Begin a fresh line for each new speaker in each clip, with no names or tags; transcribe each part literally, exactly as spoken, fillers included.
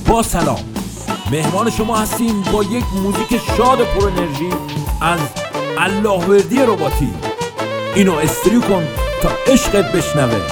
با سلام، مهمان شما هستیم با یک موزیک شاد پر انرژی از اللهوردی رباطی. اینو استریو کن تا عشقت بشنوه.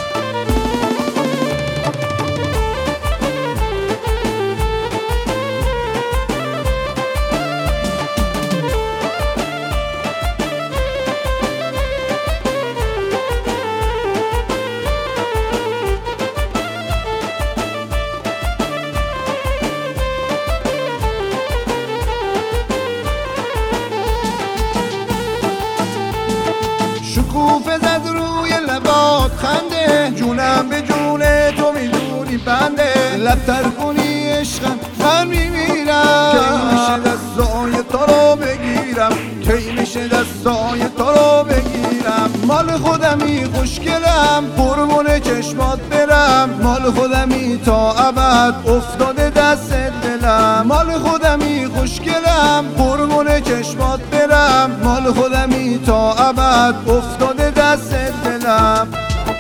شکوفه زد روی لبات خنده، جونم به جون تو میدونی بنده. لبتر کنی عشقم من میمیرم، کی میشه دستای تو رو بگیرم، کی میشه دستای تو رو بگیرم. مال خودمی خوشگلم قربون چشمات برم، مال خودمی تا ابد افتاده دست دلم. مال خودمی خوشگلم قربون چشمات برم، مال خودمی تا ابد افتاده دست دلم.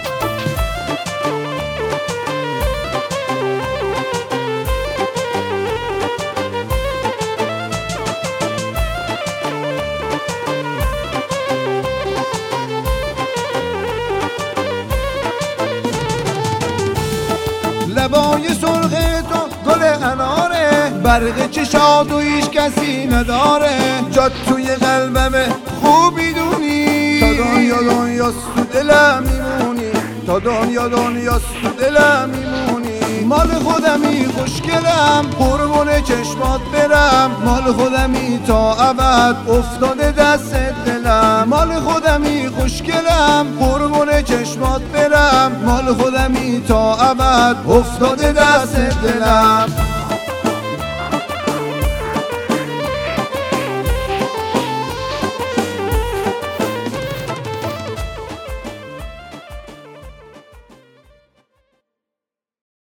لبای سرخ تو گل اناره، برق چشات و هیچ کسی نداره. جات توی قلبمه خوب میدونی، تا دنیا دنیاست تو دلم میمونی، تا دنیا دنیاست تو دلم میمونی. مال خودمی خوشگلم قربون چشمات برم، مال خودمی تا ابد افتاده دست دلم. مال خودمی خوشگلم قربون چشمات برم، مال خودمی تا ابد افتاده دست دلم.